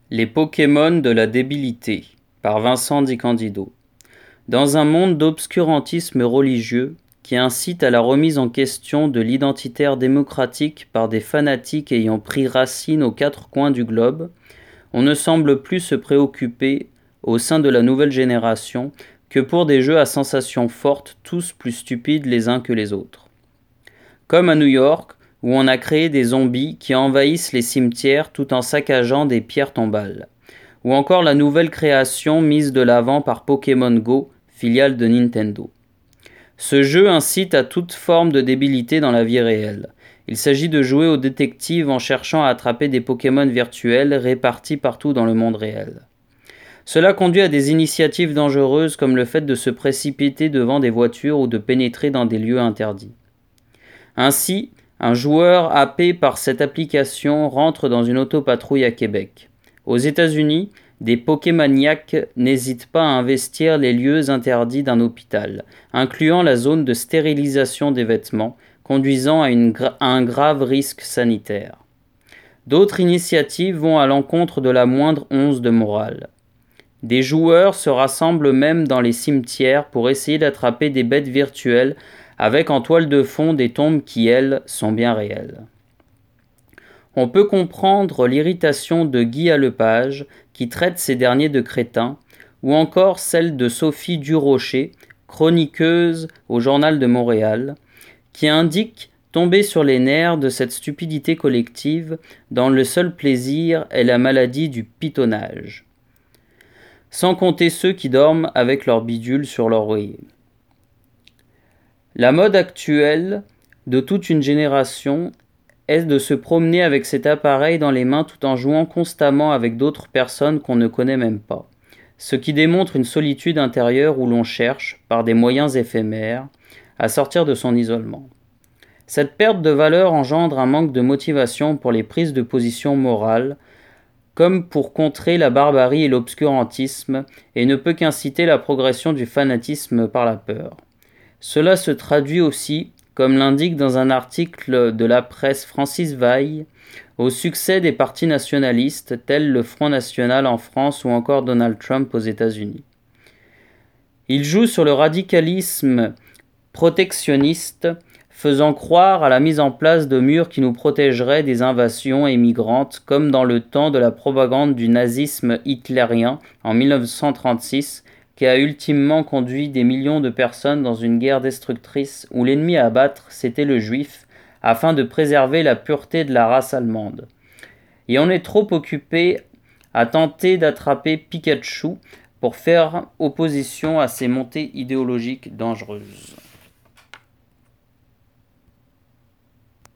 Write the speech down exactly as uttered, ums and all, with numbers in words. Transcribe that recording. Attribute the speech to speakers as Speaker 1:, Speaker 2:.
Speaker 1: Les Pokémon de la débilité par Vincent Di Candido. Dans un monde d'obscurantisme religieux qui incite à la remise en question de l'identitaire démocratique par des fanatiques ayant pris racine aux quatre coins du globe, on ne semble plus se préoccuper, au sein de la nouvelle génération, que pour des jeux à sensations fortes, tous plus stupides les uns que les autres. Comme à New York, où on a créé des zombies qui envahissent les cimetières tout en saccageant des pierres tombales. Ou encore la nouvelle création mise de l'avant par Pokémon Go, filiale de Nintendo. Ce jeu incite à toute forme de débilité dans la vie réelle. Il s'agit de jouer au détective en cherchant à attraper des Pokémon virtuels répartis partout dans le monde réel. Cela conduit à des initiatives dangereuses comme le fait de se précipiter devant des voitures ou de pénétrer dans des lieux interdits. Ainsi, un joueur happé par cette application rentre dans une autopatrouille à Québec. Aux États-Unis, des Pokémaniacs n'hésitent pas à investir les lieux interdits d'un hôpital, incluant la zone de stérilisation des vêtements, conduisant à, une gra- à un grave risque sanitaire. D'autres initiatives vont à l'encontre de la moindre once de morale. Des joueurs se rassemblent même dans les cimetières pour essayer d'attraper des bêtes virtuelles avec en toile de fond des tombes qui, elles, sont bien réelles. On peut comprendre l'irritation de Guy Halepage, qui traite ces derniers de crétins, ou encore celle de Sophie Durocher, chroniqueuse au Journal de Montréal, qui indique tomber sur les nerfs de cette stupidité collective dont le seul plaisir est la maladie du pitonnage. Sans compter ceux qui dorment avec leur bidule sur l'oreiller. La mode actuelle de toute une génération est de se promener avec cet appareil dans les mains tout en jouant constamment avec d'autres personnes qu'on ne connaît même pas, ce qui démontre une solitude intérieure où l'on cherche, par des moyens éphémères, à sortir de son isolement. Cette perte de valeur engendre un manque de motivation pour les prises de position morales, comme pour contrer la barbarie et l'obscurantisme, et ne peut qu'inciter la progression du fanatisme par la peur. Cela se traduit aussi, comme l'indique dans un article de la presse Francis Veil, au succès des partis nationalistes tels le Front National en France ou encore Donald Trump aux États-Unis. Il joue sur le radicalisme protectionniste, faisant croire à la mise en place de murs qui nous protégeraient des invasions émigrantes, comme dans le temps de la propagande du nazisme hitlérien en mille neuf cent trente-six, qui a ultimement conduit des millions de personnes dans une guerre destructrice où l'ennemi à abattre, c'était le juif, afin de préserver la pureté de la race allemande. Et on est trop occupé à tenter d'attraper Pikachu pour faire opposition à ces montées idéologiques dangereuses.